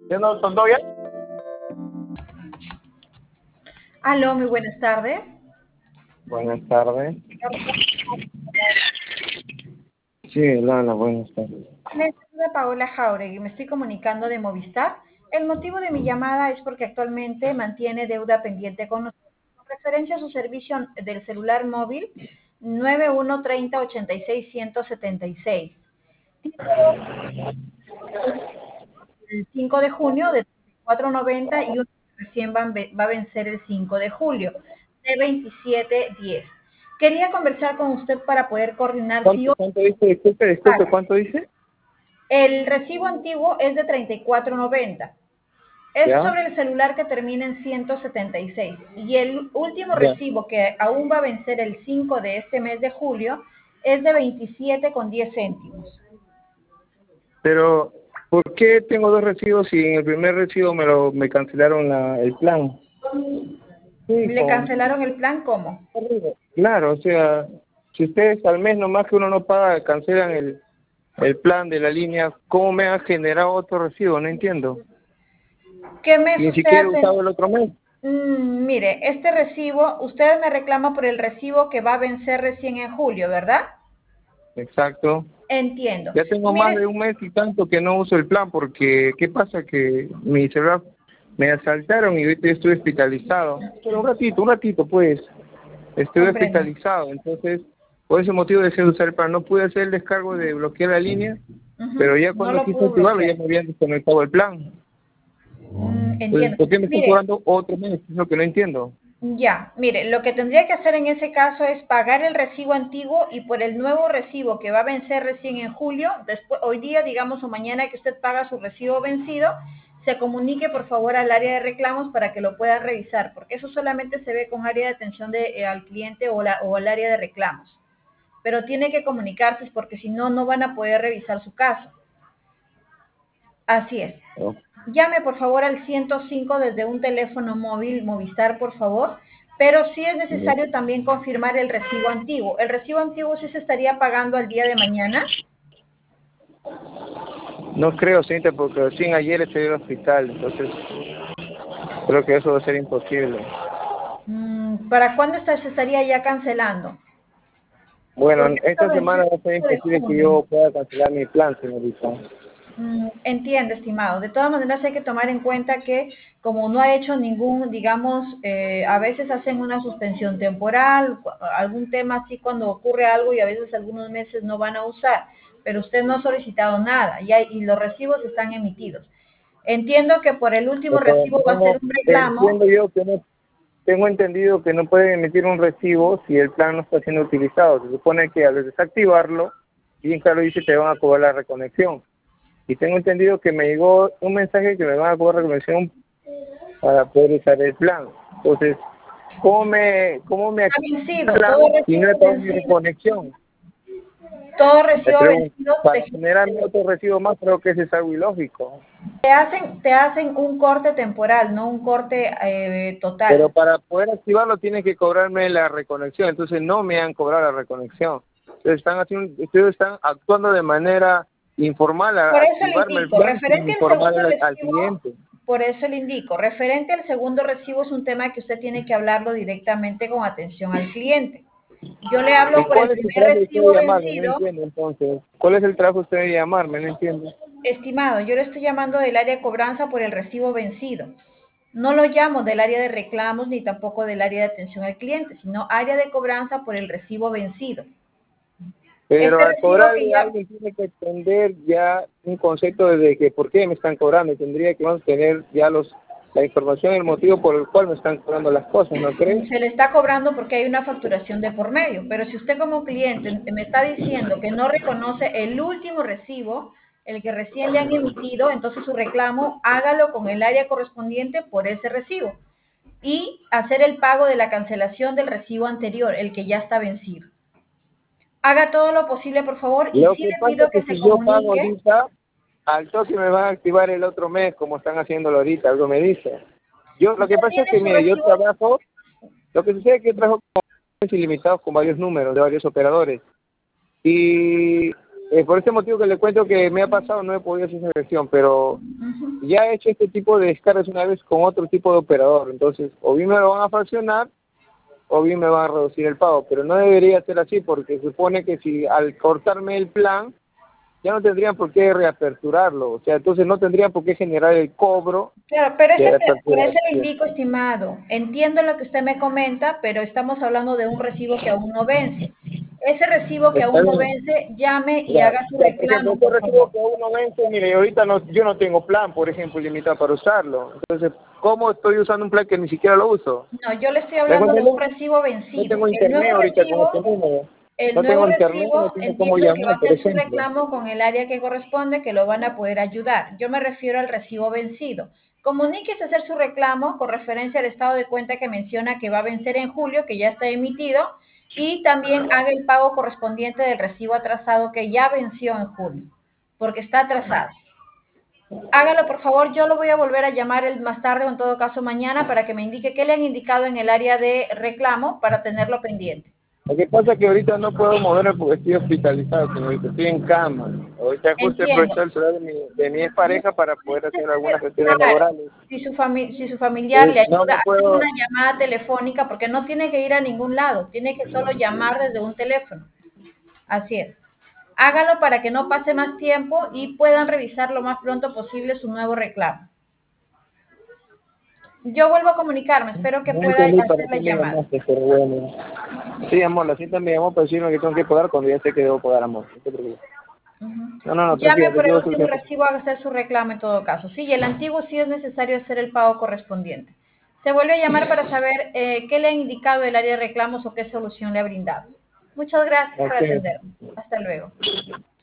¿Ya no son dos ya? Aló, muy buenas tardes. Buenas tardes. Sí, Lana, buenas tardes. Les saluda Paola Jauregui, me estoy comunicando de Movistar. El motivo de mi llamada es porque actualmente mantiene deuda pendiente con nosotros con referencia a su servicio del celular móvil 9130 86 176. Tiene el 5 de junio de 34.90 y uno que recién va a vencer el 5 de julio de 27.10. Quería conversar con usted para poder coordinar si hoy ¿Cuánto dice? Disculpe, ¿cuánto dice? el recibo antiguo es de 34.90. Es ¿Ya? sobre el celular que termina en 176. Y el último Ya. recibo que aún va a vencer el 5 de este mes de julio es de 27,10 céntimos. Pero, ¿por qué tengo dos recibos si en el primer recibo me cancelaron el plan? Sí, ¿Le cancelaron el plan? ¿Cómo? claro, o sea, si ustedes al mes nomás que uno no paga, cancelan el plan de la línea, ¿cómo me han generado otro recibo? No entiendo. ¿Qué mes Ni usted siquiera he ha usado el otro mes. Mire, este recibo, usted me reclama por el recibo que va a vencer recién en julio, ¿verdad? Exacto. Entiendo. Ya tengo más Mire, de un mes y tanto que no uso el plan porque, ¿qué pasa? Que mi celular me asaltaron y ahorita estoy hospitalizado. Pero un ratito pues, estoy comprendo. hospitalizado. Entonces, por ese motivo dejé de usar el plan. No pude hacer el descargo de bloquear la línea, pero Ujú, ya no cuando lo quise pudo activarlo ya bloquear. me habían desconectado el plan. Entonces, Entiendo. ¿por qué me están Mire, cobrando otro mes? Es lo que no entiendo. ya, mire, lo que tendría que hacer en ese caso es pagar el recibo antiguo y por el nuevo recibo que va a vencer recién en julio, después, hoy día, digamos, o mañana que usted paga su recibo vencido, se comunique por favor al área de reclamos para que lo puedan revisar, porque eso solamente se ve con área de atención al cliente o el área de reclamos. Pero tiene que comunicarse porque si no, no van a poder revisar su caso. Así es. ¿No? Llame por favor al 105 desde un teléfono móvil Movistar, por favor, pero sí es necesario también confirmar el recibo antiguo. ¿El recibo antiguo sí se estaría pagando al día de mañana? No creo, señorita, porque recién ayer estoy en el hospital, entonces creo que eso va a ser imposible. ¿Para cuándo se estaría ya cancelando? Bueno, Porque esto esta venció semana el va a ser 5 de imposible que junio. yo pueda cancelar mi plan, señorita. Entiendo, estimado. De todas maneras hay que tomar en cuenta que como no ha hecho ningún, digamos, a veces hacen una suspensión temporal, algún tema así cuando ocurre algo y a veces algunos meses no van a usar, pero usted no ha solicitado nada y los recibos están emitidos. Entiendo que por el último Pero recibo va a ser no un reclamo. entiendo yo que no tengo entendido que no pueden emitir un recibo si el plan no está siendo utilizado. Se supone que al desactivarlo, bien claro dice te van a cobrar la reconexión. Y tengo entendido que me llegó un mensaje que me van a cobrar reconexión para poder usar el plan. Entonces, ¿cómo me Ha activo el vencido, plan todo si no he recibo pagado mi vencido, reconexión? todo Me recibo pregunto, vencido para generarme otro recibo más creo que eso es algo ilógico. te hacen un corte temporal, no un corte Pero total. para poder activarlo tienen que cobrarme la reconexión, entonces no me han cobrado la reconexión. Ustedes están actuando de manera informal a Por eso le activarme el indico, plan sin referente al informar segundo al recibo, cliente. por eso le indico, referente al segundo recibo es un tema que usted tiene que hablarlo directamente con atención al cliente. Yo le ¿Y hablo por el cuál es el primer trabajo de usted de recibo llamarme? No vencido, entiendo entonces. ¿Cuál es el trabajo de usted de llamarme? No entiendo. estimado, yo le estoy llamando del área de cobranza por el recibo vencido. No lo llamo del área de reclamos ni tampoco del área de atención al cliente, sino área de cobranza por el recibo vencido. Pero Este al recibo que cobrarle ya alguien tiene que entender ya un concepto de que por qué me están cobrando. Tendría que vamos a tener ya la información, el motivo por el cual me están cobrando las cosas, ¿no crees? se le está cobrando porque hay una facturación de por medio, pero si usted como cliente me está diciendo que no reconoce el último recibo, el que recién le han emitido, entonces su reclamo hágalo con el área correspondiente por ese recibo y hacer el pago de la cancelación del recibo anterior, el que ya está vencido. Haga todo lo posible, por favor, y Lo sí que le pasa pido es que que se si yo pago comunique. ahorita, al toque me van a activar el otro mes, como están haciéndolo ahorita, algo me dice. Lo que Ya pasa es tiene que, su mire, yo recibo. trabajo, lo que sucede es que yo trabajo con ilimitados con varios números de varios operadores. Y por este motivo que le cuento que me ha pasado, no he podido hacer esa gestión, pero ya he hecho este tipo de descargas una vez con otro tipo de operador, entonces o bien me lo van a fraccionar o bien me van a reducir el pago, pero no debería ser así porque se supone que si al cortarme el plan ya no tendrían por qué reaperturarlo, o sea, entonces no tendrían por qué generar el cobro Claro, pero de por reapertura. eso le indico, estimado, entiendo lo que usted me comenta, pero estamos hablando de un recibo que aún no vence. Ese recibo que Está aún no bien. vence, llame y Ya, haga su ya, por ejemplo, reclamo, este por recibo favor. que uno vence, mire, ahorita yo no tengo plan, por ejemplo, limitado para usarlo. Entonces, ¿cómo estoy usando un plan que ni siquiera lo uso? No, yo le estoy ¿Me hablando de un entiendes? recibo No vencido. tengo internet ahorita con este número. El No nuevo tengo internet, no recibo, tengo cómo entiendo que va a llamar, por hacer su ejemplo. reclamo con el área que corresponde, que lo van a poder ayudar. Yo me refiero al recibo vencido. Comuníquese a hacer su reclamo con referencia al estado de cuenta que menciona que va a vencer en julio, que ya está emitido, y también haga el pago correspondiente del recibo atrasado que ya venció en julio, porque está atrasado. Hágalo, por favor. Yo lo voy a volver a llamar más tarde o en todo caso mañana para que me indique qué le han indicado en el área de reclamo para tenerlo pendiente. Lo que pasa es que ahorita no puedo moverme porque estoy hospitalizado, señorita, estoy en cama. Ahorita justo he Entiendo. aprovechado el celular de mi expareja para poder hacer algunas cuestiones Claro, laborales. si su familiar le No ayuda, me hacer puedo. una llamada telefónica, porque no tiene que ir a ningún lado, tiene que solo llamar desde un teléfono. Así es. Hágalo para que no pase más tiempo y puedan revisar lo más pronto posible su nuevo reclamo. Yo vuelvo a comunicarme, espero que No pueda entendí para hacer la qué me llamada. llamaste, pero bueno. Sí, amor, la cinta me llamó para decirme que tengo que pagar cuando ya sé que debo pagar, amor. No te preocupes. Ujú. No, Llame tranquila, te por el pido último solución. recibo a hacer su reclamo en todo caso. Sí, y el antiguo sí es necesario hacer el pago correspondiente. Se vuelve a llamar para saber qué le han indicado el área de reclamos o qué solución le ha brindado. Muchas gracias por Ok. atenderme. Hasta luego.